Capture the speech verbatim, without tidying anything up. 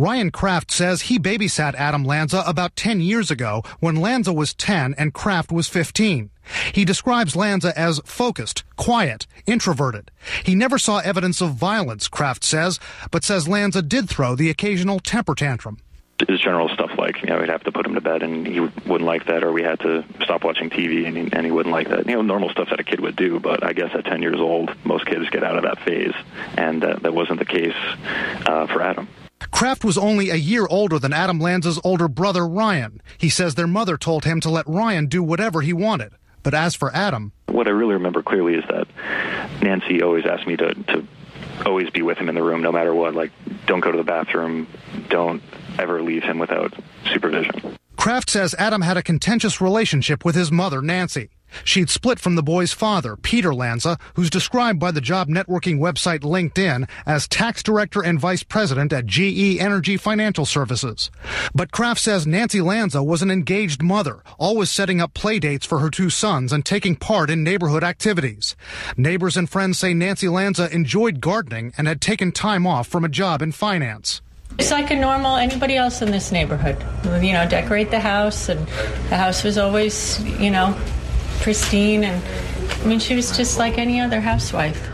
Ryan Kraft says he babysat Adam Lanza about ten years ago when Lanza was ten and Kraft was fifteen. He describes Lanza as focused, quiet, introverted. He never saw evidence of violence, Kraft says, but says Lanza did throw the occasional temper tantrum. His general stuff like, you know, we'd have to put him to bed and he wouldn't like that, or we had to stop watching T V and he, and he wouldn't like that. You know, normal stuff that a kid would do, but I guess at ten years old, most kids get out of that phase, and uh, that wasn't the case uh, for Adam. Kraft was only a year older than Adam Lanza's older brother, Ryan. He says their mother told him to let Ryan do whatever he wanted. But as for Adam... What I really remember clearly is that Nancy always asked me to, to always be with him in the room, no matter what. Like, don't go to the bathroom, don't ever leave him without supervision. Kraft says Adam had a contentious relationship with his mother, Nancy. She'd split from the boy's father, Peter Lanza, who's described by the job networking website LinkedIn as tax director and vice president at G E Energy Financial Services. But Kraft says Nancy Lanza was an engaged mother, always setting up play dates for her two sons and taking part in neighborhood activities. Neighbors and friends say Nancy Lanza enjoyed gardening and had taken time off from a job in finance. It's like a normal anybody else in this neighborhood. You know, decorate the house, and the house was always, you know, pristine, and I mean, she was just like any other housewife.